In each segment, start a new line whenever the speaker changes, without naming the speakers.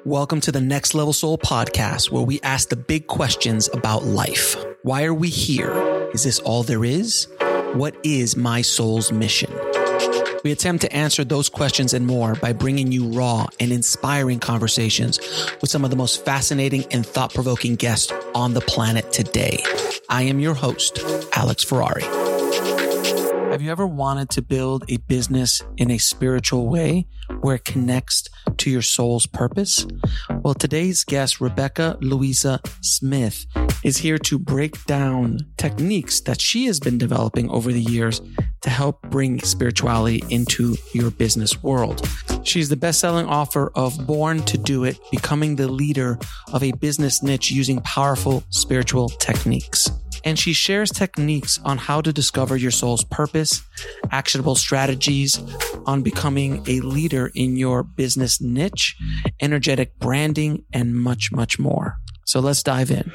Welcome to the Next Level Soul podcast, where we ask the big questions about life. Why are we here? Is this all there is? What is my soul's mission? We attempt to answer those questions and more by bringing you raw and inspiring conversations with some of the most fascinating and thought-provoking guests on the planet today. I am your host, Alex Ferrari. Have you ever wanted to build a business in a spiritual way where it connects to your soul's purpose? Well, today's guest, Rebecca Louisa Smith, is here to break down techniques that she has been developing over the years to help bring spirituality into your business world. She's the best-selling author of Born to Do It, Becoming the Leader of a Business Niche Using Powerful Spiritual Techniques. And she shares techniques on how to discover your soul's purpose, actionable strategies on becoming a leader in your business niche, energetic branding, and much, much more. So let's dive in.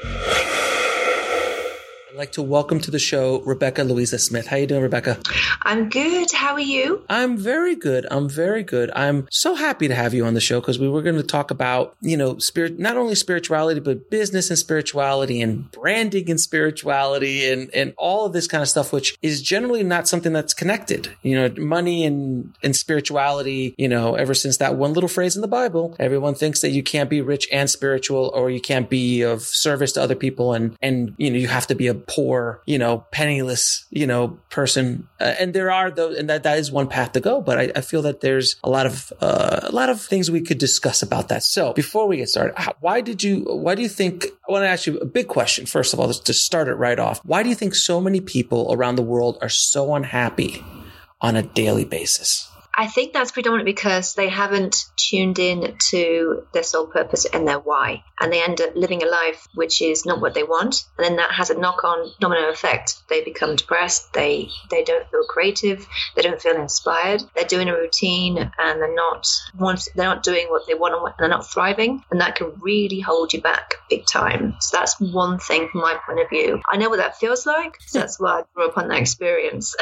I'd like to welcome to the show, Rebecca Louisa Smith. How you doing, Rebecca?
I'm good. How are you?
I'm very good. I'm so happy to have you on the show because we were going to talk about, not only spirituality, but business and spirituality and branding and spirituality and all of this kind of stuff, which is generally not something that's connected. Money and spirituality, ever since that one little phrase in the Bible, everyone thinks that you can't be rich and spiritual, or you can't be of service to other people. And you have to be a poor, penniless, person. And there are those, and that is one path to go. But I feel that there's a lot of things we could discuss about that. So before we get started, why do you think, I want to ask you a big question. First of all, to start it right off, why do you think so many people around the world are so unhappy on a daily basis?
I think that's predominantly because they haven't tuned in to their soul purpose and their why. And they end up living a life which is not what they want. And then that has a knock-on domino effect. They become depressed. They don't feel creative. They don't feel inspired. They're doing a routine and they're not doing what they want, and they're not thriving. And that can really hold you back big time. So that's one thing from my point of view. I know what that feels like. So that's why I grew up on that experience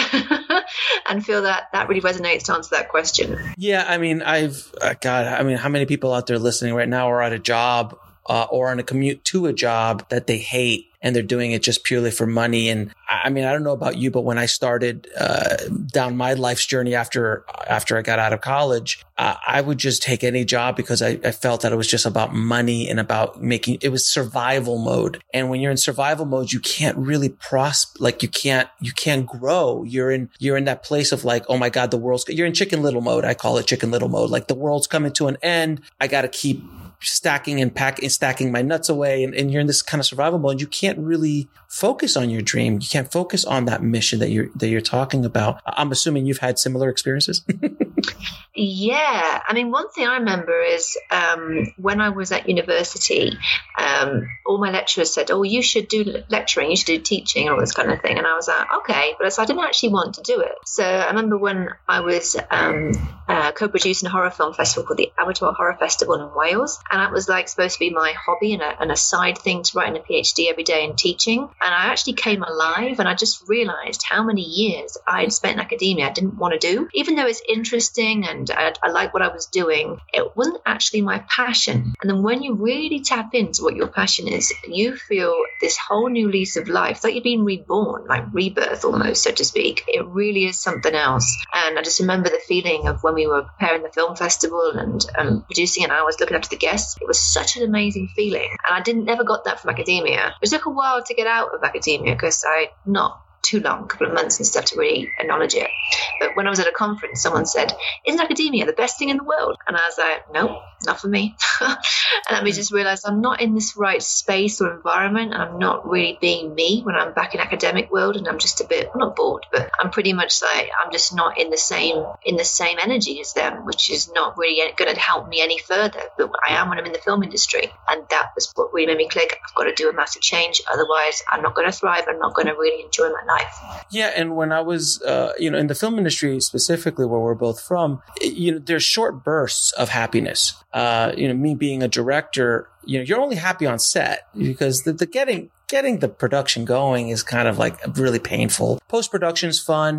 and feel that really resonates to answer that question.
Yeah, I mean, how many people out there listening right now are at a job or on a commute to a job that they hate, and they're doing it just purely for money. And I mean, I don't know about you, but when I started down my life's journey after I got out of college, I would just take any job because I felt that it was just about money and about it was survival mode. And when you're in survival mode, you can't really prosper, like you can't grow. You're in that place of like, oh my God, you're in Chicken Little mode. I call it Chicken Little mode. Like the world's coming to an end. I got to keep stacking my nuts away. And you're in this kind of survival mode. You can't really focus on your dream. You can't focus on that mission that you're talking about. I'm assuming you've had similar experiences.
Yeah. I mean, one thing I remember is when I was at university, all my lecturers said, oh, you should do lecturing, you should do teaching and all this kind of thing. And I was like, okay. But I didn't actually want to do it. So I remember when I was co-producing a horror film festival called the Abertoir Horror Festival in Wales. And that was like supposed to be my hobby and a side thing to writing a PhD every day in teaching. And I actually came alive and I just realized how many years I'd spent in academia I didn't want to do. Even though it's interesting and I like what I was doing, it wasn't actually my passion. And then when you really tap into what your passion is, you feel this whole new lease of life, like you've been reborn, like rebirth almost, so to speak. It really is something else. And I just remember the feeling of when we were preparing the film festival and producing, and I was looking after the guests. It was such an amazing feeling. And I never got that from academia. It took a while to get out of academia because not too long, a couple of months and stuff to really acknowledge it. But when I was at a conference, someone said, isn't academia the best thing in the world? And I was like, no, not for me. And then we just realized I'm not in this right space or environment. And I'm not really being me when I'm back in academic world. And I'm just a bit, I'm not bored, but I'm pretty much like, I'm just not in the same energy as them, which is not really going to help me any further. But I am when I'm in the film industry. And that was what really made me click. I've got to do a massive change. Otherwise, I'm not going to thrive. I'm not going to really enjoy my life.
Yeah. And when I was, in the film industry, specifically where we're both from, there's short bursts of happiness. Me being a director, you're only happy on set because the getting the production going is kind of like really painful. Post-production is fun.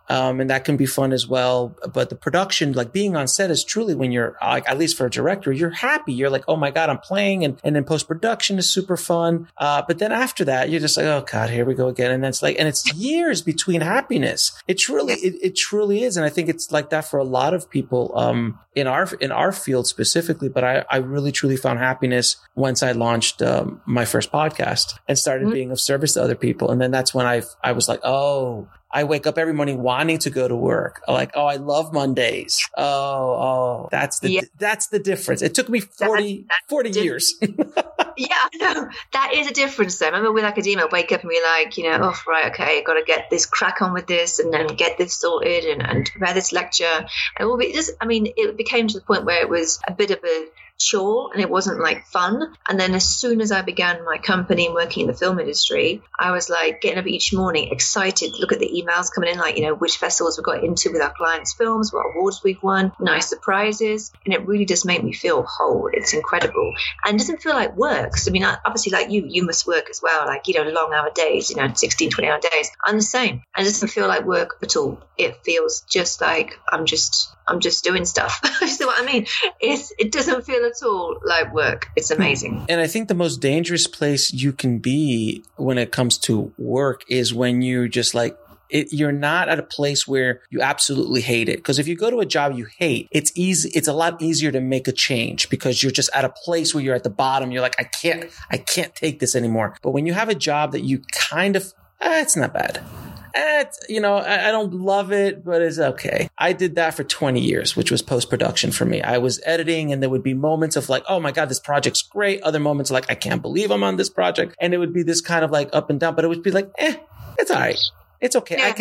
And that can be fun as well. But the production, like being on set is truly when you're like, at least for a director, you're happy. You're like, oh my God, I'm playing. And then post-production is super fun. But then after that, you're just like, oh God, here we go again. And that's like, and it's years between happiness. It truly is. And I think it's like that for a lot of people, in our field specifically. But I really truly found happiness once I launched, my first podcast and started being of service to other people. And then that's when I was like, oh, I wake up every morning wanting to go to work. Like, oh, I love Mondays. Oh, that's the difference. It took me 40 years.
Yeah, I know. That is a difference though. I remember with academia, I wake up and be like, oh, right, okay, got to get this crack on with this and then get this sorted and prepare this lecture. And it became to the point where it was a bit of a chore and it wasn't like fun. And then as soon as I began my company and working in the film industry, I was like getting up each morning excited to look at the emails coming in, like, which festivals we got into with our clients' films, what awards we've won, nice surprises. And it really does make me feel whole. It's incredible. And it doesn't feel like work. So, obviously like you must work as well, like, long hour days, 16, 20 hour days. I'm the same. And it doesn't feel like work at all. It feels just like I'm just doing stuff. You see what I mean? It doesn't feel at all like work. It's amazing.
And I think the most dangerous place you can be when it comes to work is when you're just like, you're not at a place where you absolutely hate it. Because if you go to a job you hate, it's easy. It's a lot easier to make a change because you're just at a place where you're at the bottom. You're like, I can't take this anymore. But when you have a job that you kind of, it's not bad. I don't love it, but it's okay. I did that for 20 years, which was post-production for me. I was editing and there would be moments of like, oh my God, this project's great. Other moments like, I can't believe I'm on this project. And it would be this kind of like up and down, but it would be like, it's all right. It's okay. Yeah.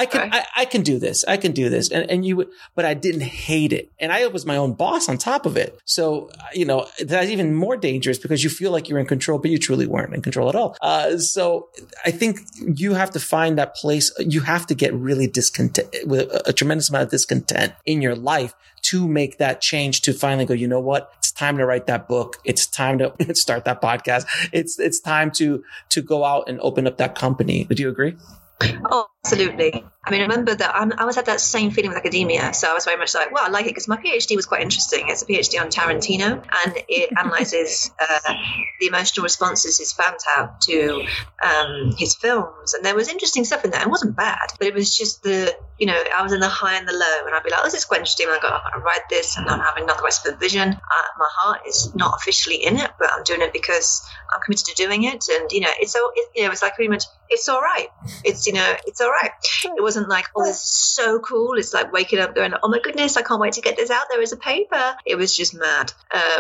I can do this. I can do this. And you would, but I didn't hate it. And I was my own boss on top of it. So, that's even more dangerous because you feel like you're in control, but you truly weren't in control at all. So I think you have to find that place. You have to get really discontent with a tremendous amount of discontent in your life to make that change, to finally go, you know what? It's time to write that book. It's time to start that podcast. It's time to go out and open up that company. Would you agree?
Oh, absolutely. I remember that I was at that same feeling with academia. So I was very much like, well, I like it because my PhD was quite interesting. It's a PhD on Tarantino, and it analyzes the emotional responses his fans have to his films. And there was interesting stuff in there. It wasn't bad, but it was just I was in the high and the low, and I'd be like, oh, this is quite interesting. And I got, I'm going to write this, and I'm having another rest of the vision. My heart is not officially in it, but I'm doing it because I'm committed to doing it. And, it's like pretty much, it's all right. It's all right. It wasn't like, oh, this is so cool. It's like waking up going, oh my goodness, I can't wait to get this out there as a paper. It was just mad.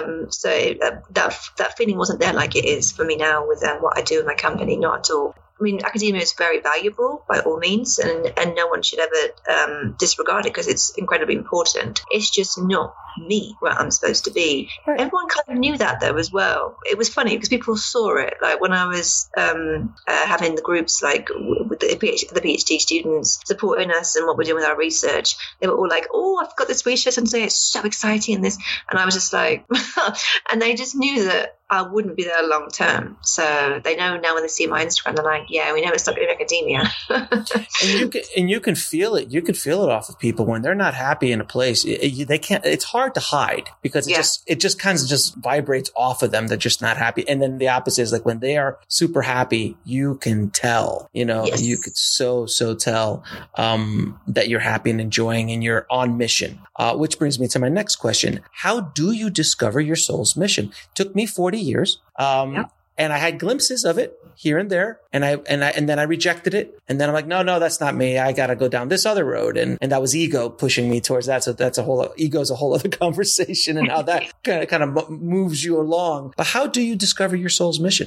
So that feeling wasn't there like it is for me now with what I do in my company. Not at all. Academia is very valuable by all means, and no one should ever disregard it because it's incredibly important. It's just not me where I'm supposed to be. Right. Everyone kind of knew that though as well. It was funny because people saw it. Like when I was having the groups like with the PhD students supporting us and what we're doing with our research, they were all like, oh, I've got this research and say it's so exciting and this, and I was just like, and they just knew that I wouldn't be there long term. So they know now when they see my Instagram, they're like, yeah, we know it's not going to be academia.
and you can feel it. You can feel it off of people when they're not happy in a place. They can't. It's hard to hide because it just kind of just vibrates off of them. They're just not happy. And then the opposite is like when they are super happy, you can tell. Yes. You could so tell that you're happy and enjoying and you're on mission. Which brings me to my next question: how do you discover your soul's mission? It took me 40 years. And I had glimpses of it here and there. And then I rejected it. And then I'm like, no, that's not me. I got to go down this other road. And that was ego pushing me towards that. So ego's a whole other conversation and how that kind of moves you along. But how do you discover your soul's mission?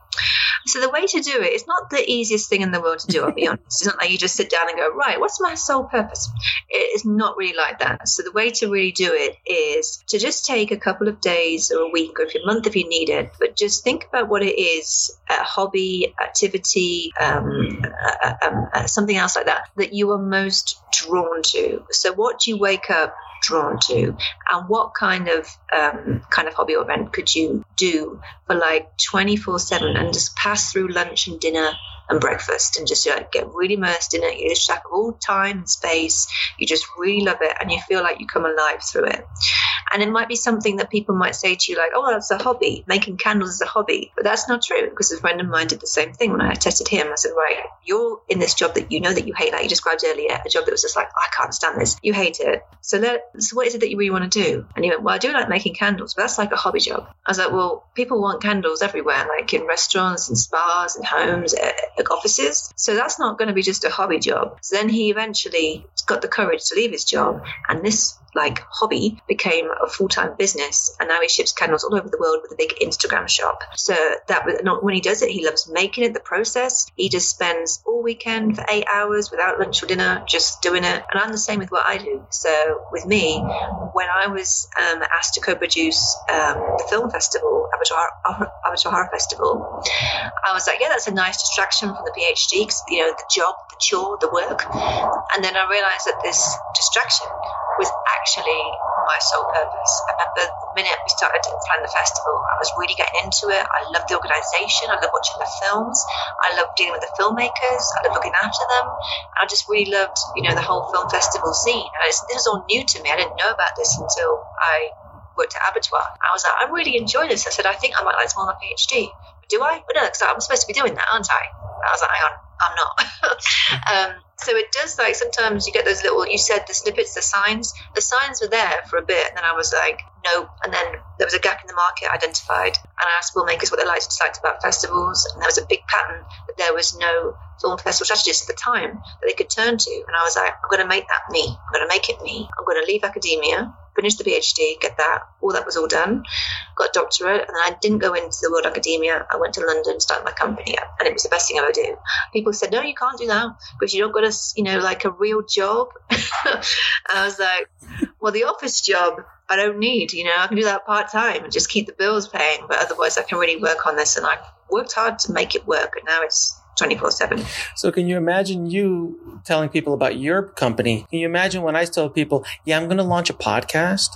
So the way to do it, it's not the easiest thing in the world to do, I'll be honest. It's not like you just sit down and go, right, what's my sole purpose? It's not really like that. So the way to really do it is to just take a couple of days or a week or if a month if you need it, but just think about what it is, a hobby, activity, something else like that you are most drawn to. So what do you wake up drawn to, and what kind of hobby or event could you do for like 24/7 and just pass through lunch and dinner and breakfast and just get really immersed in it. You lose track of all time and space. You just really love it and you feel like you come alive through it. And it might be something that people might say to you like, oh, that's a hobby. Making candles is a hobby. But that's not true, because a friend of mine did the same thing when I tested him. I said, right, you're in this job that you know that you hate, like you described earlier, a job that was just like, I can't stand this. You hate it. So what is it that you really want to do? And he went, well, I do like making candles, but that's like a hobby job. I was like, well, people want candles everywhere, like in restaurants and spas and homes, like offices. So that's not going to be just a hobby job. So then he eventually got the courage to leave his job, and this like hobby became a full-time business, and now he ships candles all over the world with a big Instagram shop. So that was not when he does it, he loves making it, the process. He just spends all weekend for 8 hours without lunch or dinner just doing it. And I'm the same with what I do. So with me, when I was asked to co-produce the film festival, Avatar Horror Festival, I was like, yeah, that's a nice distraction from the PhD, because the job, the chore, the work. And then I realized that this distraction was actually my sole purpose. I remember the minute we started to plan the festival, I was really getting into it. I loved the organisation. I loved watching the films. I loved dealing with the filmmakers. I loved looking after them. I just really loved, the whole film festival scene. And this was all new to me. I didn't know about this until I worked at Abattoir. I was like, I really enjoy this. I said, I think I might like this more than my PhD. But do I? But no, because I'm supposed to be doing that, aren't I? I was like, hang on, I'm not. So it does, like, sometimes you get those little, you said the snippets, the signs were there for a bit, and then I was like, nope. And then there was a gap in the market identified, and I asked filmmakers what they disliked about festivals, and there was a big pattern that there was no film festival strategists at the time that they could turn to. And I was like, I'm going to make that me. I'm going to make it me. I'm going to leave academia, finish the PhD, get that. All that was all done. Got a doctorate, and then I didn't go into the world of academia. I went to London, started my company up, and it was the best thing I ever do. People said, no, you can't do that because you don't got like a real job. I was like, well, the office job I don't need, I can do that part-time and just keep the bills paying, but otherwise I can really work on this. And I worked hard to make it work, and now it's 24/7.
So can you imagine you telling people about your company? Can you imagine when I told people, yeah, I'm going to launch a podcast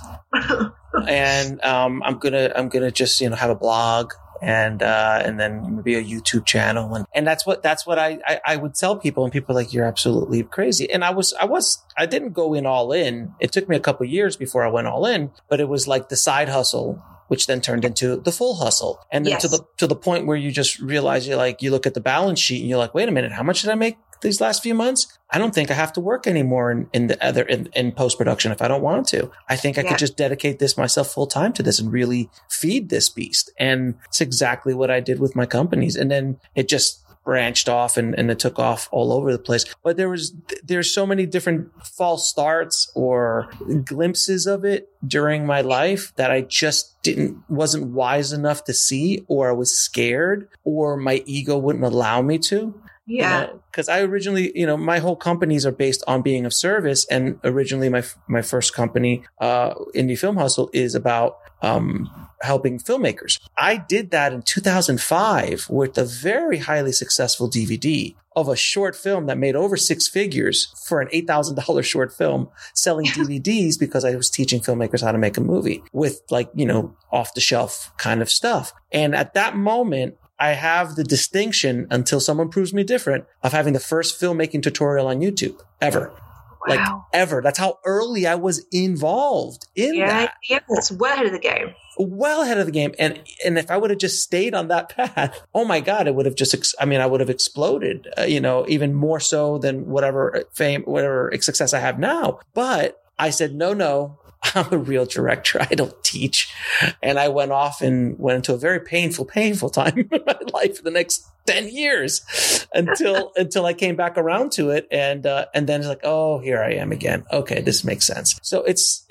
and I'm going to just, have a blog and then maybe a YouTube channel. And that's what I would tell people, and people are like, you're absolutely crazy. And I didn't go in all in. It took me a couple of years before I went all in, but it was like the side hustle, which then turned into the full hustle. And then
yes.
to the point where you just realize you look at the balance sheet and you're like, wait a minute, how much did I make these last few months? I don't think I have to work anymore in post-production if I don't want to. I think I could just dedicate this myself full time to this and really feed this beast. And it's exactly what I did with my companies. And then it just branched off and it took off all over the place. But there's so many different false starts or glimpses of it during my life that I just wasn't wise enough to see, or I was scared, or my ego wouldn't allow me to.
Yeah.
Because I originally, my whole companies are based on being of service. And originally my first company, Indie Film Hustle, is about helping filmmakers. I did that in 2005 with a very highly successful DVD of a short film that made over six figures for an $8,000 short film, selling DVDs because I was teaching filmmakers how to make a movie with off the shelf kind of stuff. And at that moment, I have the distinction, until someone proves me different, of having the first filmmaking tutorial on YouTube ever.
Wow.
Like ever. That's how early I was involved in that.
Yeah, that's well ahead of the game.
Well ahead of the game. And if I would have just stayed on that path, oh my God, it would have I would have exploded, even more so than whatever fame, whatever success I have now. But I said, no, I'm a real director. I don't teach. And I went off and went into a very painful time in my life for the next 10 years until I came back around to it. And then it's like, oh, here I am again. Okay. This makes sense. So it's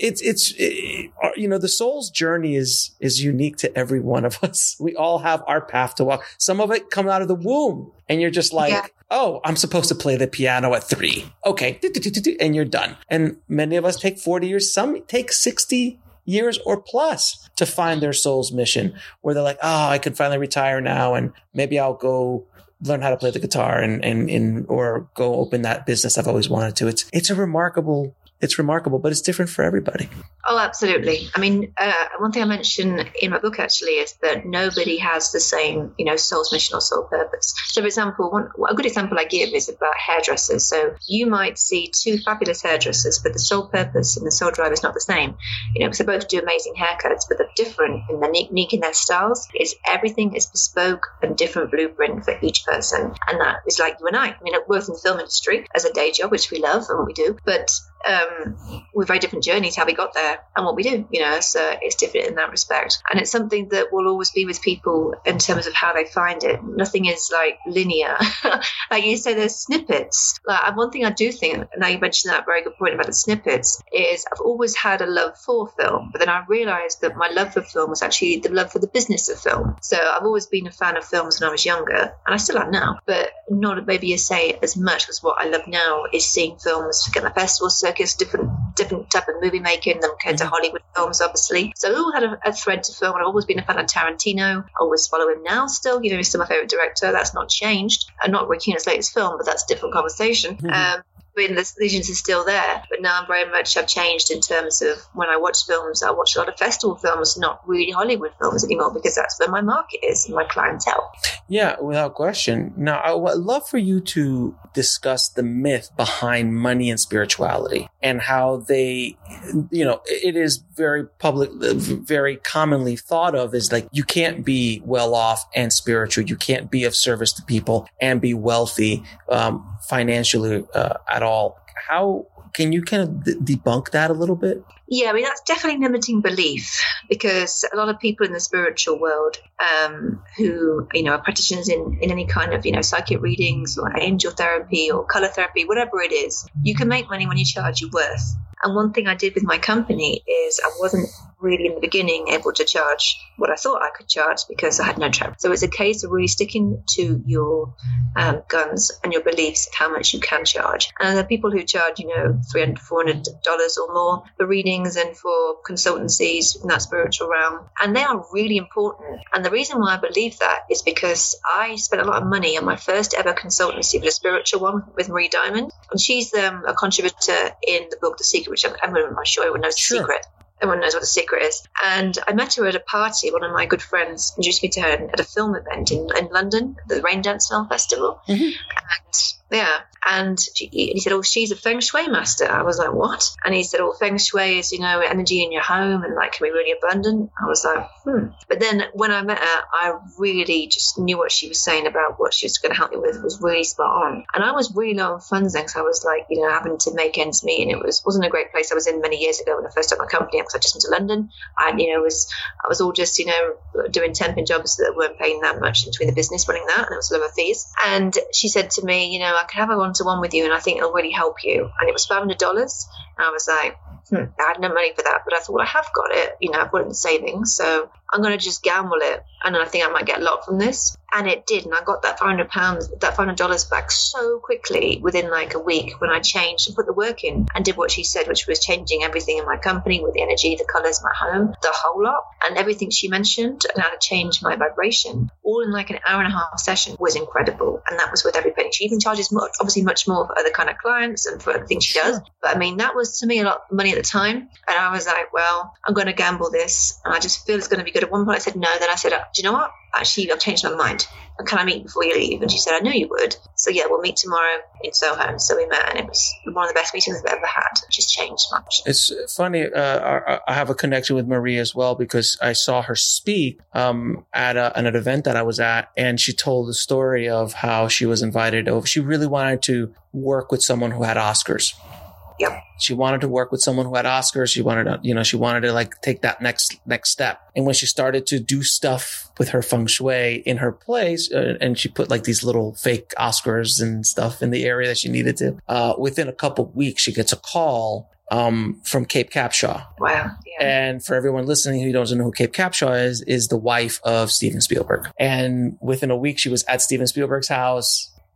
the soul's journey is unique to every one of us. We all have our path to walk. Some of it come out of the womb and you're just like, oh, I'm supposed to play the piano at 3. Okay. And you're done. And many of us take 40 years. Some take 60 years or plus to find their soul's mission, where they're like, oh, I could finally retire now, and maybe I'll go learn how to play the guitar and or go open that business I've always wanted to. It's a remarkable it's remarkable, but it's different for everybody.
Oh, absolutely. I mean, one thing I mentioned in my book actually is that nobody has the same, soul's mission or soul purpose. So, for example, a good example I give is about hairdressers. So you might see two fabulous hairdressers, but the soul purpose and the soul drive is not the same. Because they both do amazing haircuts, but they're different and they're unique in their styles. Everything is bespoke and different blueprint for each person. And that is like you and I. I mean, we're both in the film industry as a day job, which we love and what we do, but we're very different journeys how we got there and what we do, so it's different in that respect. And it's something that will always be with people in terms of how they find it. Nothing is like linear. Like you say, there's snippets. Like one thing I do think, now you mentioned that very good point about the snippets, is I've always had a love for film, but then I realized that my love for film was actually the love for the business of film. So I've always been a fan of films when I was younger, and I still am now, but not maybe as much as what I love now is seeing films, get my festival circus, different type of movie making than compared to Hollywood films, obviously. So I always had a thread to film, and I've always been a fan of Tarantino. I always follow him now still. He's still my favorite director. That's not changed. And not Rick Cuna's latest film, but that's a different conversation. The allegiance is still there, but now I've changed in terms of when I watch films. I watch a lot of festival films, not really Hollywood films anymore, because that's where my market is and my clientele.
Yeah, without question. Now, I would love for you to discuss the myth behind money and spirituality and how they, it is very very commonly thought of as like, you can't be well off and spiritual. You can't be of service to people and be wealthy financially at all. How can you kind of debunk that a little bit?
Yeah, I mean, that's definitely limiting belief, because a lot of people in the spiritual world who, are practitioners in any kind of, psychic readings or angel therapy or color therapy, whatever it is, you can make money when you charge your worth. And one thing I did with my company is I wasn't really in the beginning able to charge what I thought I could charge because I had no trust. So it's a case of really sticking to your guns and your beliefs of how much you can charge. And there are people who charge, $300, $400 or more for readings and for consultancies in that spiritual realm. And they are really important. And the reason why I believe that is because I spent a lot of money on my first ever consultancy, but a spiritual one with Marie Diamond. And she's a contributor in the book, The Secret, which I'm sure everyone knows. The Secret. Everyone knows what The Secret is. And I met her at a party. One of my good friends introduced me to her at a film event in London, the Raindance Film Festival. Mm-hmm. And he said, she's a Feng Shui master. I was like, what? And he said, Feng Shui is, energy in your home and can be really abundant. I was like, But then when I met her, I really just knew what she was saying about what she was going to help me with was really spot on. And I was really low on funds then, because I was having to make ends meet, and it wasn't a great place I was in many years ago when I first started my company, because I just went to London. I was all just, doing temping jobs that weren't paying that much between the business running that, and it was lower fees. And she said to me, I could have a one-to-one with you, and I think it'll really help you. And it was $500. And I was like, I had no money for that, but I thought, well, I have got it. I've got it in savings, so I'm going to just gamble it, and I think I might get a lot from this. And it did, and I got that $500 back so quickly within a week when I changed and put the work in and did what she said, which was changing everything in my company with the energy, the colors, my home, the whole lot, and everything she mentioned and how to change my vibration, all in an hour and a half session was incredible. And that was with every penny. She even charges much more for other kind of clients and for other things she does. But I mean, that was to me a lot of money at the time. And I was like, well, I'm going to gamble this, and I just feel it's going to be good. At one point I said no, then I said, do you know what? Actually, I've changed my mind. Can I meet before you leave? And she said, I knew you would. So yeah, we'll meet tomorrow in Soho. So we met, and it was one of the best meetings I've ever had. It just changed much.
It's funny. I have a connection with Marie as well, because I saw her speak at an event that I was at, and she told the story of how she was invited over. She really wanted to work with someone who had Oscars.
Yep.
She wanted to work with someone who had Oscars. She wanted to take that next step. And when she started to do stuff with her feng shui in her place, and she put these little fake Oscars and stuff in the area that she needed to, within a couple of weeks, she gets a call from Cape Capshaw.
Wow. Yeah.
And for everyone listening who doesn't know who Cape Capshaw is the wife of Steven Spielberg. And within a week, she was at Steven Spielberg's house.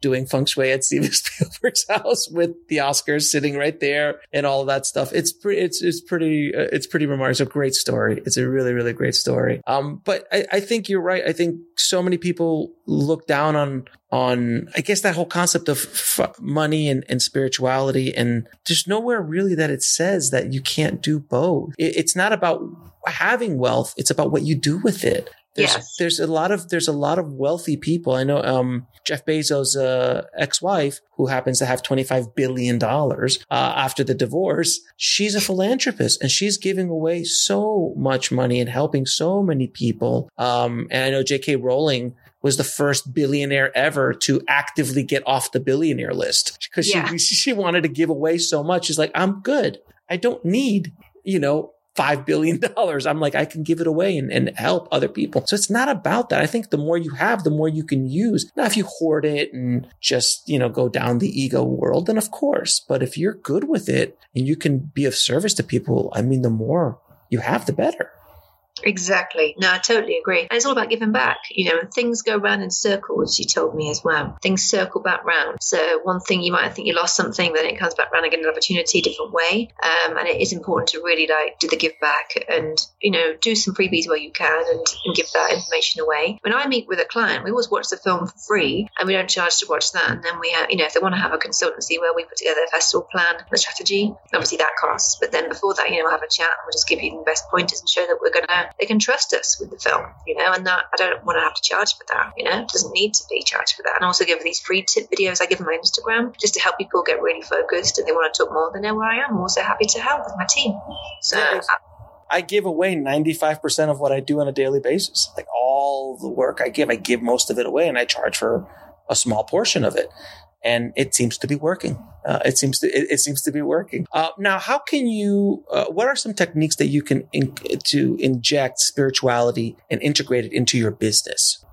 doing feng shui at Steven Spielberg's house with the Oscars sitting right there and all of that stuff. It's pretty remarkable. It's a great story. It's a really, really great story. But I think you're right. I think so many people look down on, I guess, that whole concept of money and spirituality. And there's nowhere really that it says that you can't do both. It's not about having wealth. It's about what you do with it. There's a lot of wealthy people. I know, Jeff Bezos' ex-wife, who happens to have $25 billion, after the divorce. She's a philanthropist and she's giving away so much money and helping so many people. And I know J.K. Rowling was the first billionaire ever to actively get off the billionaire list because she wanted to give away so much. She's like, I'm good. I don't need, $5 billion. I'm like, I can give it away and help other people. So it's not about that. I think the more you have, the more you can use. Now, if you hoard it and just, go down the ego world, then of course. But if you're good with it and you can be of service to people, I mean, the more you have, the better.
Exactly. No, I totally agree. And it's all about giving back. Things go round in circles, you told me as well. Things circle back round. So one thing you might think you lost something, then it comes back round again, an opportunity, different way. And it is important to really do the give back and, do some freebies where you can and give that information away. When I meet with a client, we always watch the film for free and we don't charge to watch that. And then we have, if they want to have a consultancy where we put together a festival plan, a strategy, obviously that costs. But then before that, we'll have a chat and we'll just give you the best pointers and show that they can trust us with the film, and that I don't want to have to charge for that, it doesn't need to be charged for that. And also give these free tip videos I give on my Instagram just to help people get really focused and they want to talk more, they know where I am. I'm also happy to help with my team. So
I give away 95% of what I do on a daily basis. Like all the work I give most of it away and I charge for a small portion of it. And it seems to be working. It seems to be working. Now, how can you? What are some techniques that you can to inject spirituality and integrate it into your business?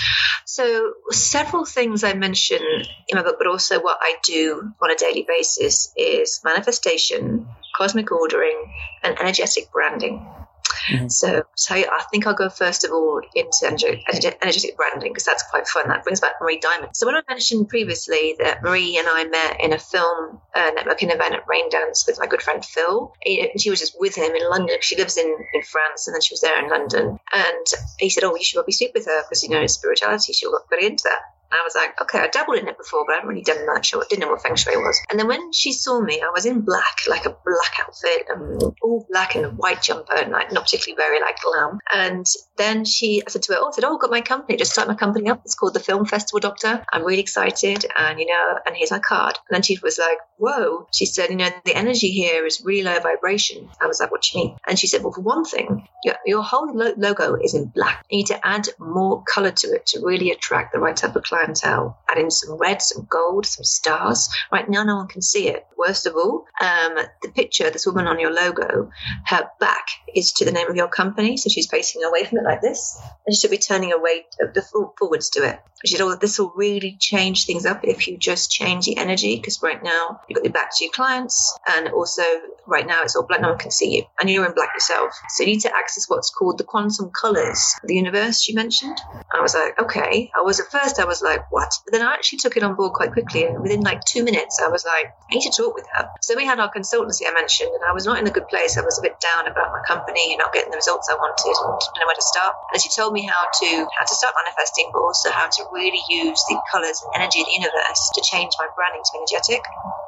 So, several things I mention in my book, but also what I do on a daily basis is manifestation, cosmic ordering, and energetic branding. Mm-hmm. So I think I'll go first of all into energetic branding because that's quite fun. That brings back Marie Diamond. So when I mentioned previously that Marie and I met in a film networking event at Raindance with my good friend Phil, and she was just with him in London. She lives in France and then she was there in London. And he said, you should probably speak with her because, spirituality, she'll get very into that. I was like, okay, I dabbled in it before, but I hadn't really done much. I didn't know what feng shui was. And then when she saw me, I was in black, like a black outfit, all black and a white jumper, and not particularly very glam. And then I said to her, I've got my company, just start my company up. It's called the Film Festival Doctor. I'm really excited. And, and here's my card. And then she was like, whoa. She said, the energy here is really low vibration. I was like, what do you mean? And she said, well, for one thing, your whole logo is in black. You need to add more color to it to really attract the right type of clientele. Add in some red, some gold, some stars. Right now, no one can see it. Worst of all, the picture, this woman on your logo, her back is to the name of your company. So she's facing away from it like this. And she should be turning away forwards to it. She said, this will really change things up if you just change the energy. Because right now, you've got your back to your clients. And also, right now, it's all black. No one can see you. And you're in black yourself. So you need to access what's called the quantum colors of the universe she mentioned. I was like, okay. At first, I was like, what? But then I actually took it on board quite quickly. And within 2 minutes, I was like, I need to talk with her. So we had our consultancy I mentioned, and I was not in a good place. I was a bit down about my company, not getting the results I wanted, and didn't know where to start. And she told me how to start manifesting, but also how to really use the colors and energy of the universe to change my branding to energetic.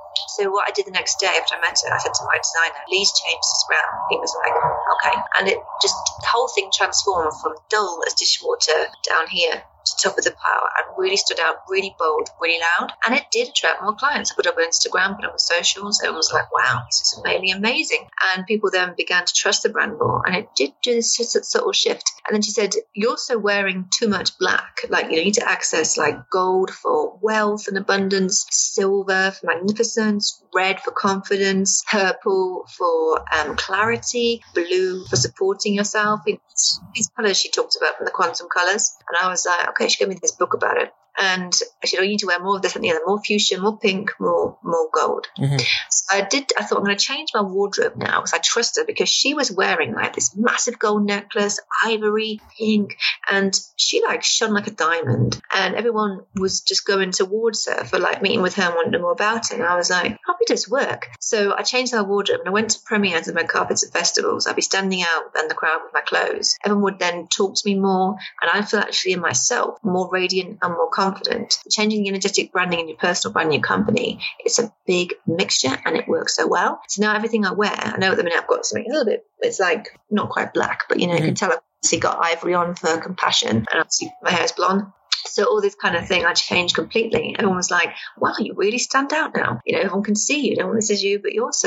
So what I did the next day after I met her, I said to my designer, please change this around. He was like, okay. And the whole thing transformed from dull as dishwater down here to top of the pile and really stood out, really bold, really loud. And it did attract more clients. I put it up on Instagram, put it up on socials. Everyone was like, wow, this is really amazing. And people then began to trust the brand more. And it did do this subtle shift. And then she said, you're also wearing too much black. You need to access gold for wealth and abundance, silver for magnificence, red for confidence, purple for clarity, blue for supporting yourself. These colors she talked about from the quantum colors. And I was like, okay, she gave me this book about it. And I said, oh, you need to wear more of this and the other, more fuchsia, more pink, more gold. So I thought I'm going to change my wardrobe now because I trust her, because she was wearing like this massive gold necklace, ivory, pink, and she like shone like a diamond. And everyone was just going towards her for like meeting with her and wanting to know more about it. And I was like, how did this work? So I changed my wardrobe and I went to premieres of red carpets at festivals. I'd be standing out in the crowd with my clothes. Everyone would then talk to me more, and I feel actually in myself more radiant and more confident. Changing the energetic branding in your personal brand, in your company, it's a big mixture and it works so well. So now everything I wear, I know at the minute I've got something a little bit, it's like not quite black, but you can tell I've obviously got ivory on for compassion, and obviously my hair is blonde. So all this kind of thing, I changed completely. Everyone was like, wow, you really stand out now. Everyone can see you. No one sees you, but you're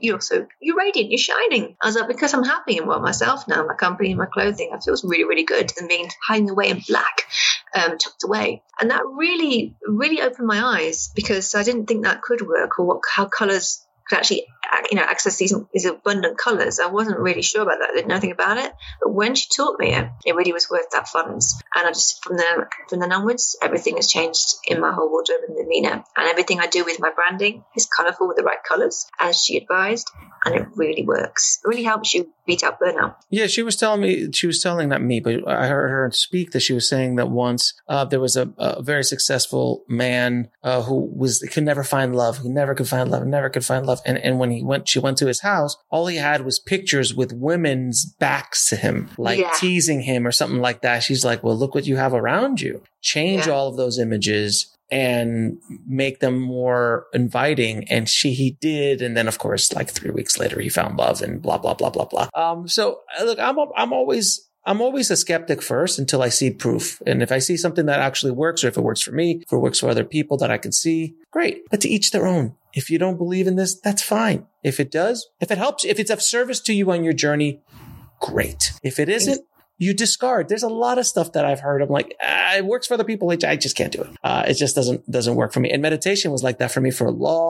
radiant, you're shining. I was like, because I'm happy and well myself now, my company, my clothing, I feel really, really good than being hiding away in black, tucked away. And that really, really opened my eyes, because I didn't think that could work, or how colours could actually access these abundant colours. I wasn't really sure about that. I didn't know anything about it. But when she taught me it really was worth that funds. And I just, from then onwards, everything has changed in my whole wardrobe and demeanour. And everything I do with my branding is colourful with the right colours, as she advised. And it really works. It really helps you beat out burnout.
Yeah, she was telling that me, but I heard her speak that she was saying that once there was a very successful man who could never find love. He never could find love. And when she went to his house, all he had was pictures with women's backs to him, like teasing him or something like that. She's like, well, look what you have around you. Change all of those images and make them more inviting. And he did. And then, of course, like 3 weeks later, he found love and blah, blah, blah, blah, blah. So look, I'm always a skeptic first until I see proof. And if I see something that actually works, or if it works for me, if it works for other people that I can see, great. But to each their own. If you don't believe in this, that's fine. If it does, if it helps, if it's of service to you on your journey, great. If it isn't, you discard. There's a lot of stuff that I've heard. I'm like, it works for other people. I just can't do it. It just doesn't work for me. And meditation was like that for me for a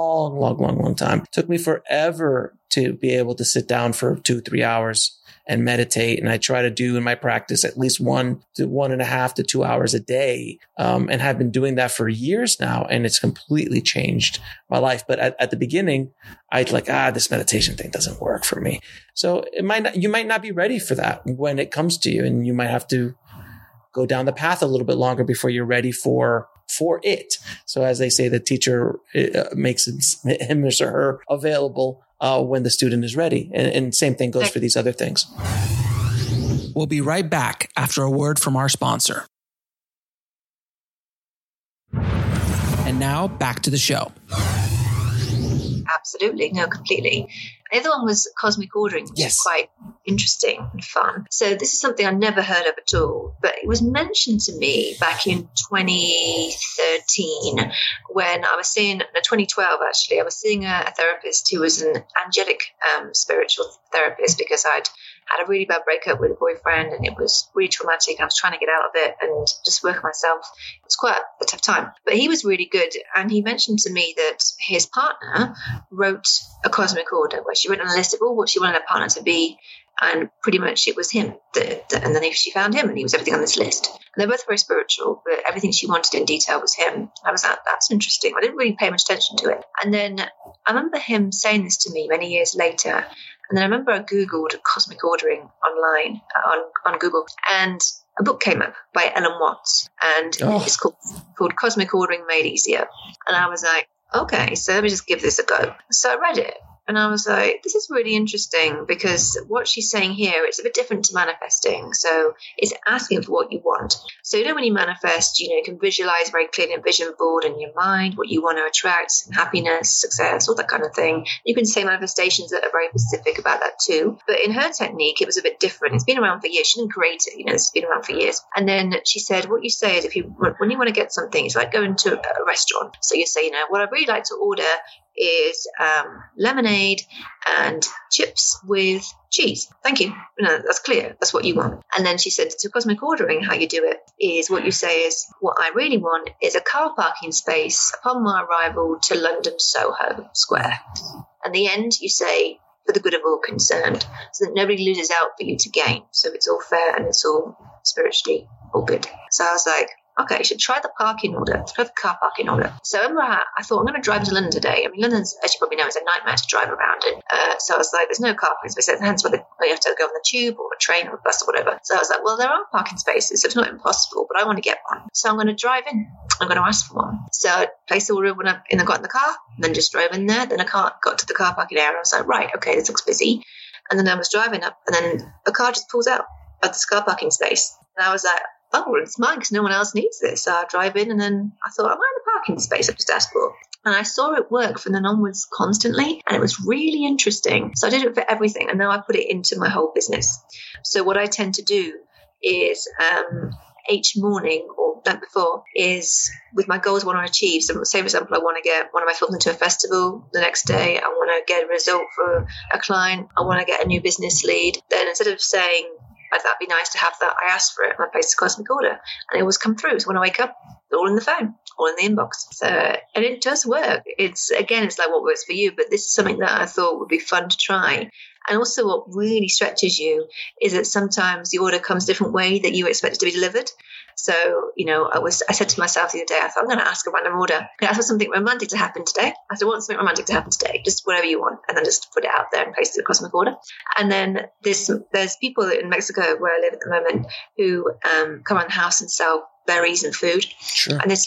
long time. It took me forever to be able to sit down for 2-3 hours and meditate. And I try to do in my practice at least 1 to 1.5 to 2 hours a day. And have been doing that for years now. And it's completely changed my life. But at the beginning, I'd like, this meditation thing doesn't work for me. So you might not be ready for that when it comes to you. And you might have to go down the path a little bit longer before you're ready for it. So as they say, the teacher makes him or her available when the student is ready. And same thing goes for these other things. We'll be right back after a word from our sponsor. And now back to the show.
Absolutely. No, completely. The other one was cosmic ordering, which is quite interesting and fun. So this is something I never heard of at all, but it was mentioned to me back in 2013 when I was seeing, 2012 actually, I was seeing a therapist who was an angelic spiritual therapist, because I'd had a really bad breakup with a boyfriend and it was really traumatic. I was trying to get out of it and just work on myself. It was quite a tough time, but he was really good. And he mentioned to me that his partner wrote a cosmic order where she wrote on a list of all what she wanted her partner to be. And pretty much it was him. And then she found him and he was everything on this list. And they're both very spiritual, but everything she wanted in detail was him. I was like, that's interesting. I didn't really pay much attention to it. And then I remember him saying this to me many years later. And then I remember I Googled cosmic ordering online on Google, and a book came up by Ellen Watts, and it's called Cosmic Ordering Made Easier. And I was like, okay, so let me just give this a go. So I read it. And I was like, this is really interesting, because what she's saying here is a bit different to manifesting. So it's asking for what you want. So when you manifest, you can visualize very clearly a vision board in your mind, what you want to attract, happiness, success, all that kind of thing. You can say manifestations that are very specific about that too. But in her technique, it was a bit different. It's been around for years. She didn't create it, it's been around for years. And then she said, what you say is when you want to get something, it's like going to a restaurant. So you say, what I'd really like to order is lemonade and chips with cheese. Thank you. That's clear. That's what you want. And then she said, to cosmic ordering, how you do it is what you say is, what I really want is a car parking space upon my arrival to London Soho Square. And the end, you say, for the good of all concerned, so that nobody loses out for you to gain. So it's all fair and it's all spiritually all good. So I was like, okay, I should try the parking order. Try the car parking order. So I remember I thought, I'm going to drive to London today. I mean, London's, as you probably know, is a nightmare to drive around in. So I was like, there's no car parking spaces. Hence why you have to go on the tube or a train or a bus or whatever. So I was like, well, there are parking spaces, so it's not impossible, but I want to get one. So I'm going to drive in. I'm going to ask for one. So I placed the order when I got in the car, and then just drove in there. Then I got to the car parking area. I was like, right, okay, this looks busy. And then I was driving up, and then a car just pulls out of this car parking space. And I was like, oh, well, it's mine because no one else needs this. So I drive in, and then I thought, am I in the parking space I've just asked for? And I saw it work from then onwards constantly, and it was really interesting. So I did it for everything, and now I put it into my whole business. So what I tend to do is each morning or night before is with my goals I want to achieve. So say, for example, I want to get one of my films into a festival the next day. I want to get a result for a client. I want to get a new business lead. Then instead of saying, that'd be nice to have that, I asked for it and I placed a cosmic order, and it always come through. So when I wake up, they're all in the phone, all in the inbox. So, and it does work. It's like what works for you, but this is something that I thought would be fun to try. And also what really stretches you is that sometimes the order comes a different way that you expect it to be delivered. So, I said to myself the other day, I thought, I'm going to ask a random order. I'm going to ask for something romantic to happen today. I said, I want something romantic to happen today, just whatever you want. And then just put it out there and place it in a cosmic order. And then there's people in Mexico where I live at the moment who come around the house and sell berries and food.
Sure.
And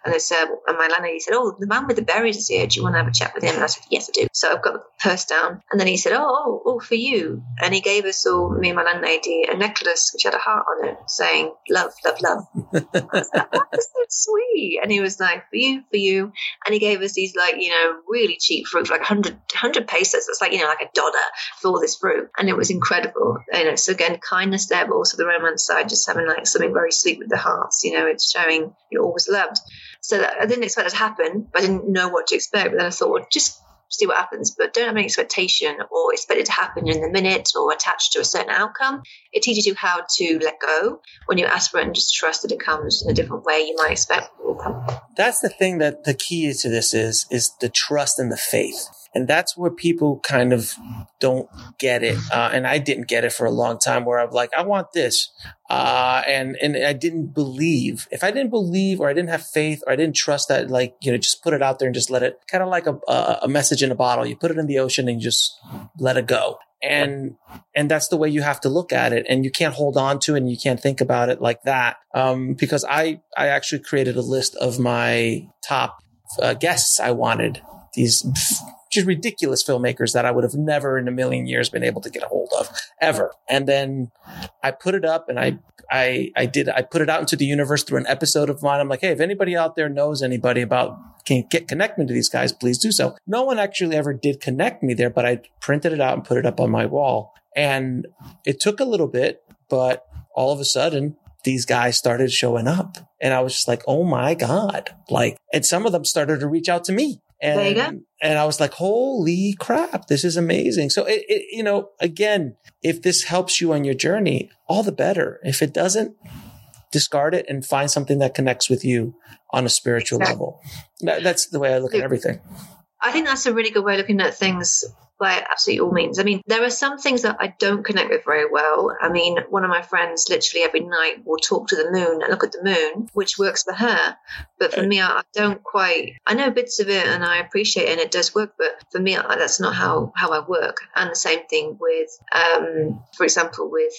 my landlady said, oh, the man with the berries is here. Do you want to have a chat with him? And I said, yes, I do. So I've got the purse down. And then he said, oh, for you. And he gave us all, me and my landlady, a necklace which had a heart on it saying, love, love, love. I was like, that's so sweet. And he was like, for you. And he gave us these really cheap fruit for like 100 pesos. It's like, like $1 for all this fruit. And it was incredible. So again, kindness there, but also the romance side, just having like something very sweet with the hearts. It's showing you're always loved. So that I didn't expect it to happen, but I didn't know what to expect. But then I thought, well, just see what happens, but don't have any expectation or expect it to happen in the minute or attached to a certain outcome. It teaches you how to let go when you ask for it and just trust that it comes in a different way you might expect it will come.
That's the thing that the key to this is the trust and the faith. And that's where people kind of don't get it. And I didn't get it for a long time, where I'm like, I want this. And I didn't believe. If I didn't believe, or I didn't have faith, or I didn't trust that, just put it out there and just let it, kind of like a message in a bottle. You put it in the ocean and you just let it go. And that's the way you have to look at it. And you can't hold on to it, and you can't think about it like that. Because I actually created a list of my top guests I wanted. These just ridiculous filmmakers that I would have never in a million years been able to get a hold of ever. And then I put it up, and I put it out into the universe through an episode of mine. I'm like, hey, if anybody out there knows anybody can connect me to these guys, please do so. No one actually ever did connect me there, but I printed it out and put it up on my wall. And it took a little bit, but all of a sudden, these guys started showing up, and I was just like, oh my God. And some of them started to reach out to me.
There you go.
And I was like, holy crap, this is amazing. So again, if this helps you on your journey, all the better. If it doesn't, discard it and find something that connects with you on a spiritual level. That's the way I look at everything.
I think that's a really good way of looking at things by absolutely all means. I mean, there are some things that I don't connect with very well. I mean, one of my friends literally every night will talk to the moon and look at the moon, which works for her. But for me, I don't quite, I know bits of it and I appreciate it and it does work. But for me, that's not how I work. And the same thing with, for example, with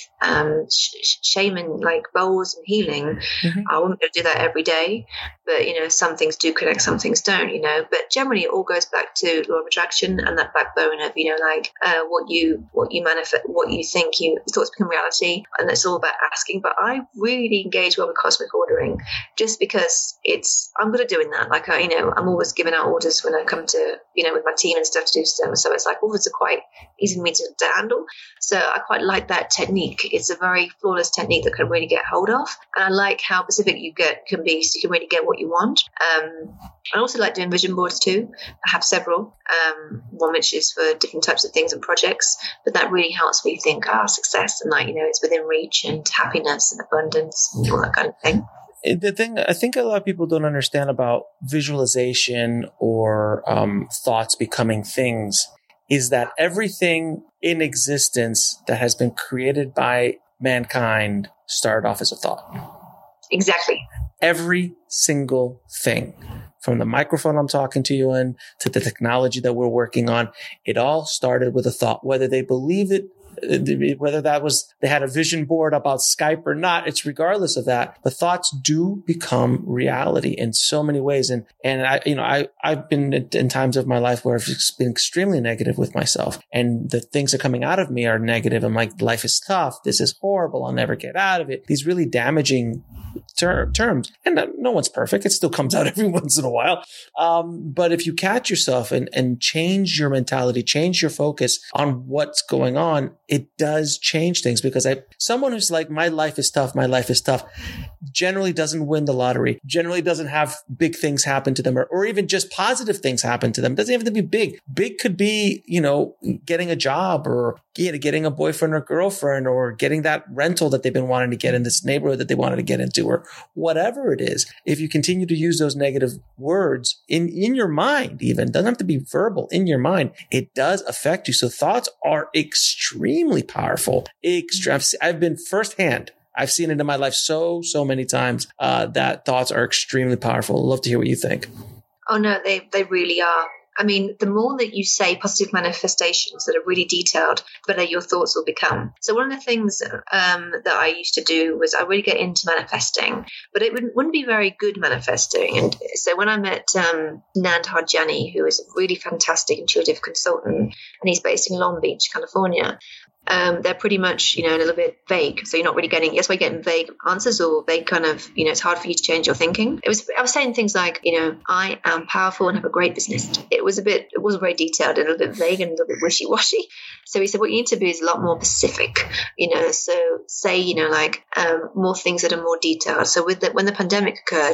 shaman, like bowls and healing. Mm-hmm. I wouldn't be able to do that every day. But, some things do connect, some things don't, But generally, it all goes back to law of attraction and that backbone of, what you manifest, what you think thoughts become reality. And it's all about asking. But I really engage well with cosmic ordering just because I'm good at doing that. Like, I'm always giving out orders when I come to, with my team and stuff to do stuff. So it's like orders are quite easy for me to handle. So I quite like that technique. It's a very flawless technique that can really get hold of. And I like how specific you can be, so you can really get what you want. I also like doing vision boards too. I have several, one which is for different types of things and projects, but that really helps me think, success and it's within reach and happiness and abundance and all that kind of thing.
The thing I think a lot of people don't understand about visualization or thoughts becoming things is that everything in existence that has been created by mankind started off as a thought.
Exactly.
Every single thing, from the microphone I'm talking to you in to the technology that we're working on, it all started with a thought, whether they believe it, whether that was they had a vision board about Skype or not. It's regardless of that. The thoughts do become reality in so many ways. And I've been in times of my life where I've been extremely negative with myself, and the things that are coming out of me are negative. I'm like, life is tough. This is horrible. I'll never get out of it. These really damaging terms. And no one's perfect. It still comes out every once in a while. But if you catch yourself and change your mentality, change your focus on what's going on, it does change things. Because someone who's like, my life is tough, generally doesn't win the lottery, generally doesn't have big things happen to them, or even just positive things happen to them. It doesn't have to be big. Big could be, getting a job, or getting a boyfriend or girlfriend, or getting that rental that they've been wanting to get in this neighborhood that they wanted to get into, or whatever it is. If you continue to use those negative words in your mind, even doesn't have to be verbal, in your mind, it does affect you. So thoughts are extremely powerful. I've been firsthand. I've seen it in my life so many times that thoughts are extremely powerful. I'd love to hear what you think.
Oh, no, they really are. I mean, the more that you say positive manifestations that are really detailed, the better your thoughts will become. So one of the things that I used to do was I really get into manifesting, but it wouldn't be very good manifesting. And so when I met Nand Harjani, who is a really fantastic intuitive consultant, and he's based in Long Beach, California, they're pretty much, a little bit vague. So you're not really getting, yes, we're getting vague answers, or vague kind of, it's hard for you to change your thinking. I was saying things like, I am powerful and have a great business. It wasn't very detailed, a little bit vague and a little bit wishy-washy. So he said, what you need to be is a lot more specific, so say, more things that are more detailed. So when the pandemic occurred,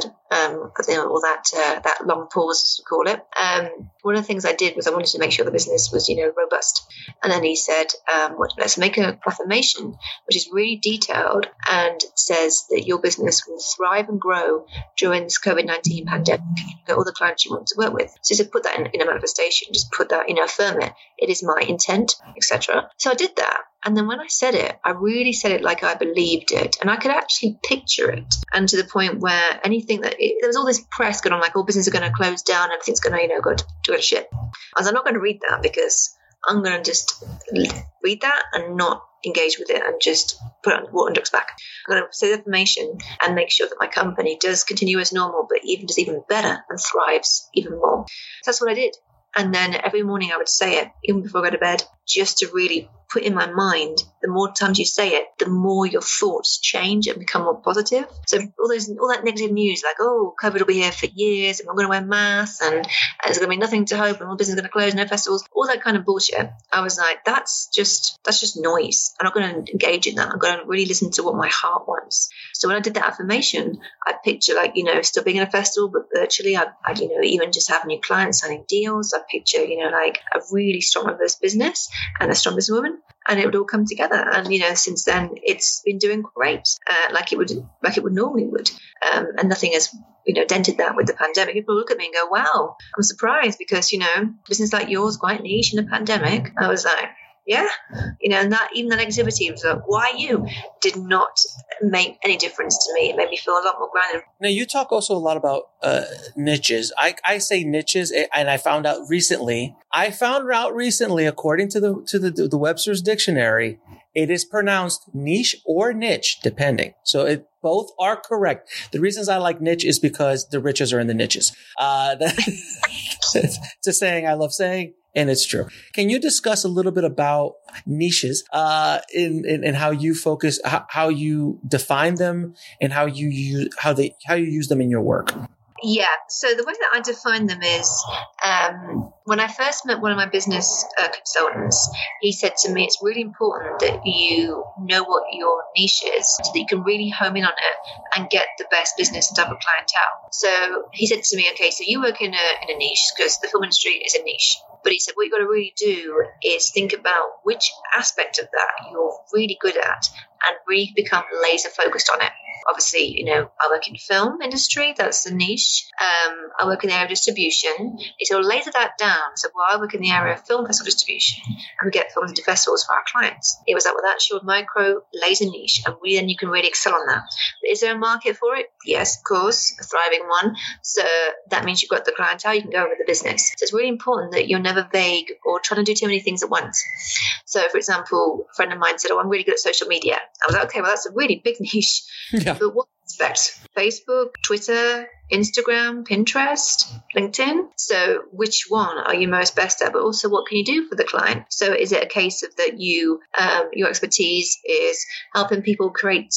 or that long pause, as we call it, one of the things I did was I wanted to make sure the business was, robust. And then he said, let's make an affirmation which is really detailed and says that your business will thrive and grow during this COVID-19 pandemic. You get all the clients you want to work with. So to put that in a manifestation, just put that, affirm it. It is my intent, etc. So I did that. And then when I said it, I really said it like I believed it. And I could actually picture it. And to the point where there was all this press going on, like all businesses are going to close down, everything's going to, go to shit. I was like, I'm not going to read that, because I'm going to just read that and not engage with it and just put it on water under its back. I'm going to say the information and make sure that my company does continue as normal, but does even better and thrives even more. So that's what I did. And then every morning I would say it, even before I go to bed, just to really put in my mind, the more times you say it, the more your thoughts change and become more positive. So all that negative news, like, oh, COVID will be here for years, and I'm going to wear masks, and there's going to be nothing to hope, and all business is going to close, no festivals, all that kind of bullshit. I was like, that's just noise. I'm not going to engage in that. I'm going to really listen to what my heart wants. So when I did that affirmation, I'd picture still being in a festival, but virtually. I'd even just have new clients signing deals. I'd picture, like a really strong reverse business and a strong businesswoman, and it would all come together. And since then it's been doing great, like it would normally would, and nothing has dented that with the pandemic. People look at me and go, wow, I'm surprised, because business like yours, quite niche in the pandemic. I was like, yeah, and that even the negativity was like, why you, did not make any difference to me. It made me feel a lot more grounded.
Now, you talk also a lot about niches. I say niches, and I found out recently, according to the Webster's Dictionary, it is pronounced niche or niche, depending. So both are correct. The reasons I like niche is because the riches are in the niches. It's a saying I love saying, and it's true. Can you discuss a little bit about niches in how you focus, how you define them, and how you use them in your work?
Yeah. So the way that I define them is when I first met one of my business consultants, he said to me, it's really important that you know what your niche is so that you can really home in on it and get the best business and type of clientele. So he said to me, okay, so you work in a niche, because the film industry is a niche. But he said, what you've got to really do is think about which aspect of that you're really good at and really become laser focused on it. Obviously, I work in film industry. That's the niche. I work in the area of distribution. It sort of laser that down. So I work in the area of film festival distribution, and we get films into festivals for our clients. It was that with that short micro laser niche, and then you can really excel on that. But is there a market for it? Yes, of course, a thriving one. So that means you've got the clientele, you can go over the business. So it's really important that you're never vague or trying to do too many things at once. So, for example, a friend of mine said, "Oh, I'm really good at social media." I was like, "Okay, well, that's a really big niche."
Yeah.
But what aspect? Facebook, Twitter, Instagram, Pinterest, LinkedIn. So which one are you most best at? But also, what can you do for the client? So is it a case of that your expertise is helping people create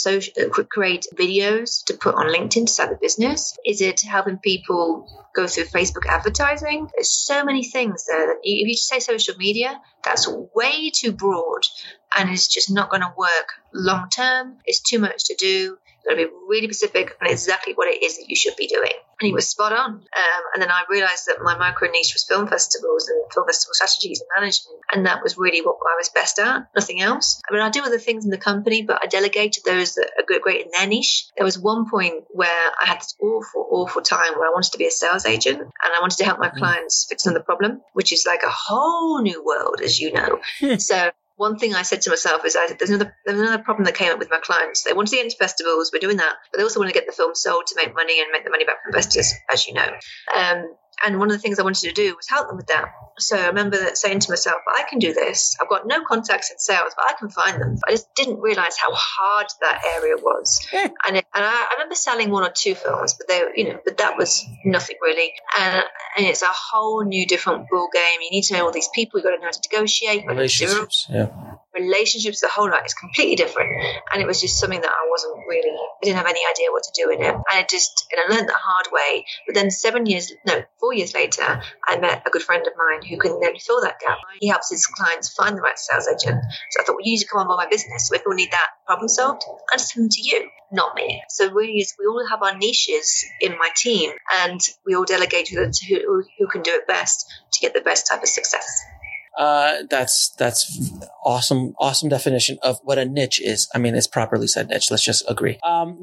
videos to put on LinkedIn to start a business? Is it helping people go through Facebook advertising? There's so many things there that if you just say social media, that's way too broad and it's just not going to work long term. It's too much to do. You've got to be really specific on exactly what it is that you should be doing. And he was spot on. And then I realized that my micro niche was film festivals and film festival strategies and management. And that was really what I was best at, nothing else. I mean, I do other things in the company, but I delegated those that are great in their niche. There was one point where I had this awful time where I wanted to be a sales agent and I wanted to help my clients fix another problem, which is like a whole new world, as you know. So one thing I said to myself is there's another problem that came up with my clients. They wanted to get into festivals, we're doing that, but they also want to get the film sold to make money and make the money back from investors, as you know. And one of the things I wanted to do was help them with that. So I remember saying to myself, I can do this. I've got no contacts in sales, but I can find them. I just didn't realize how hard that area was. And I remember selling one or two films, but but that was nothing really. And it's a whole new different ball game. You need to know all these people. You've got to know how to negotiate. Relationships, the whole lot is completely different. And it was just something that I didn't have any idea what to do in it. And I learned the hard way. But then 4 years later, I met a good friend of mine who can then fill that gap. He helps his clients find the right sales agent. So I thought, well, you need to come on board my business. So if people need that problem solved, I just send them to you, not me. So we all have our niches in my team, and we all delegate to who can do it best to get the best type of success.
That's awesome definition of what a niche is. I mean, it's properly said niche. Let's just agree.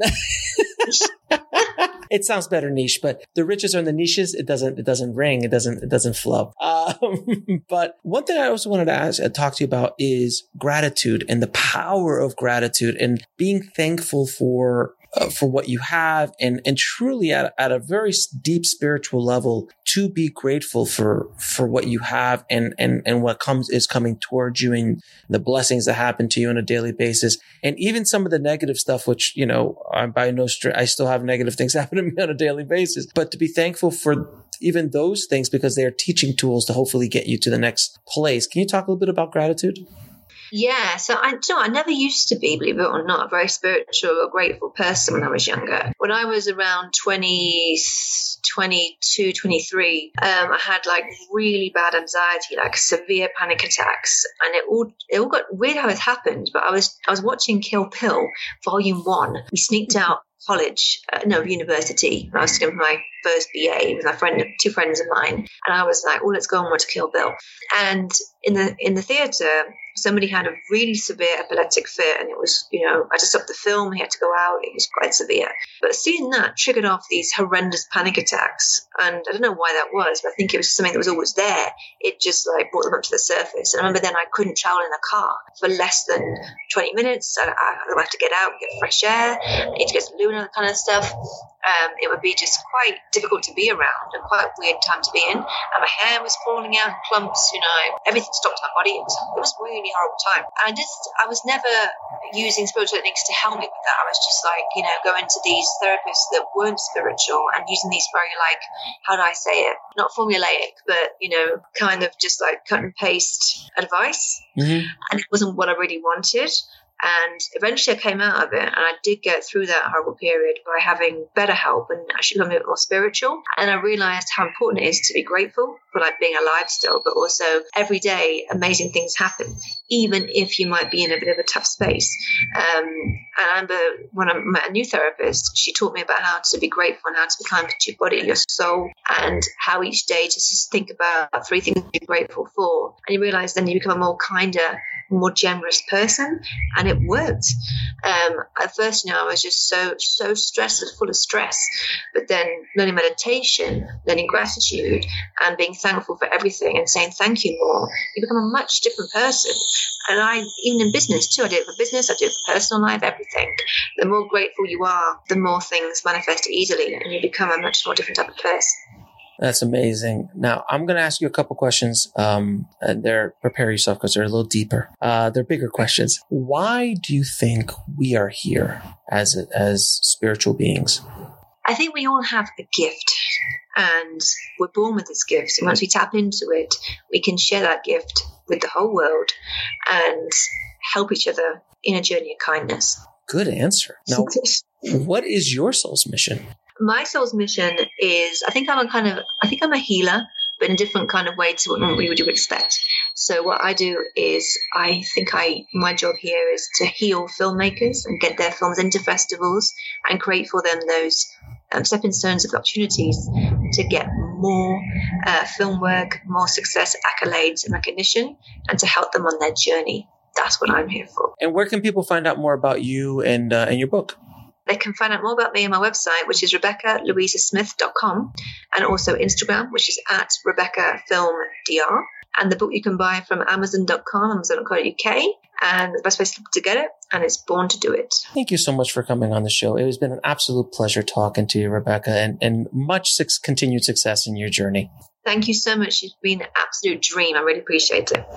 It sounds better niche, but the riches are in the niches. It doesn't ring. It doesn't flow. But one thing I also wanted to talk to you about is gratitude and the power of gratitude and being thankful for what you have and truly at a very deep spiritual level to be grateful for what you have and what is coming towards you and the blessings that happen to you on a daily basis. And even some of the negative stuff, which, I'm by no stretch, I still have negative things happen to me on a daily basis, but to be thankful for even those things because they are teaching tools to hopefully get you to the next place. Can you talk a little bit about gratitude?
Yeah, so I never used to be, believe it or not, a very spiritual or grateful person when I was younger. When I was around 22, 23, I had like really bad anxiety, like severe panic attacks, and it all got weird how it happened. But I was watching Kill Bill Volume 1. We sneaked out university. I was going for my first BA with two friends of mine, and I was like, "Oh, let's go and watch Kill Bill." And in the theater, somebody had a really severe epileptic fit, and it was, I just stopped the film. He had to go out. It was quite severe. But seeing that triggered off these horrendous panic attacks, and I don't know why that was, but I think it was something that was always there. It just like brought them up to the surface. And I remember then I couldn't travel in a car for less than 20 minutes. I have to get out and get fresh air. I need to get some Luna, that kind of stuff. It would be just quite difficult to be around and quite a weird time to be in. And my hair was falling out in clumps, everything stopped my body. It was a really horrible time. And I was never using spiritual techniques to help me with that. I was just like, going to these therapists that weren't spiritual and using these very like, how do I say it? Not formulaic, but, kind of just like cut and paste advice. Mm-hmm. And it wasn't what I really wanted. And eventually I came out of it, and I did get through that horrible period by having better help and actually becoming a bit more spiritual. And I realized how important it is to be grateful for like being alive still, but also every day amazing things happen, even if you might be in a bit of a tough space. And I remember when I met a new therapist, she taught me about how to be grateful and how to be kind to your body, your soul, and how each day to just think about 3 things to be grateful for. And you realize then you become a more kinder, more generous person, and it worked. at first, I was just so stressed, full of stress. But then learning meditation, learning gratitude, and being thankful for everything and saying thank you more, you become a much different person. And even in business too, I do it for business, I do it for personal life, everything. The more grateful you are, the more things manifest easily, and you become a much more different type of person.
That's amazing. Now, I'm going to ask you a couple questions. And prepare yourself because they're a little deeper. They're bigger questions. Why do you think we are here as spiritual beings?
I think we all have a gift, and we're born with this gift. And once we tap into it, we can share that gift with the whole world and help each other in a journey of kindness.
Good answer. Now, what is your soul's mission?
My soul's mission is, I think I'm a healer, but in a different kind of way to what we would expect. So what I do is, my job here is to heal filmmakers and get their films into festivals and create for them those stepping stones of opportunities to get more film work, more success, accolades, and recognition, and to help them on their journey. That's what I'm here for.
And where can people find out more about you and your book?
They can find out more about me on my website, which is RebeccaLouisaSmith.com, and also Instagram, which is at RebeccaFilmDR. And the book you can buy from Amazon.com, Amazon.co.uk, and the best place to get it, and it's Born to Do It. Thank
you so much for coming on the show. It has been an absolute pleasure talking to you, Rebecca, and much continued success in your journey.
Thank you so much. It's been an absolute dream. I really appreciate it.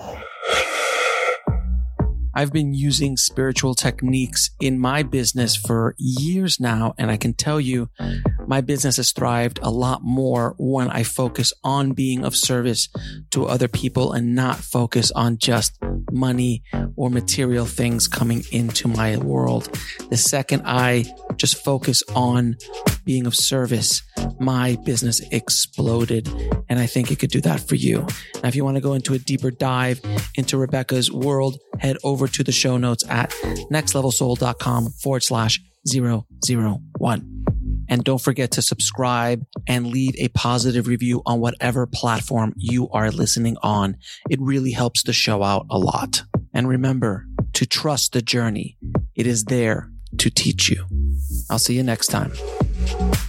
I've been using spiritual techniques in my business for years now, and I can tell you my business has thrived a lot more when I focus on being of service to other people and not focus on just money or material things coming into my world. The second I just focus on being of service, my business exploded, and I think it could do that for you. Now, if you want to go into a deeper dive into Rebecca's world, head over to the show notes at nextlevelsoul.com/001. And don't forget to subscribe and leave a positive review on whatever platform you are listening on. It really helps the show out a lot. And remember to trust the journey. It is there to teach you. I'll see you next time.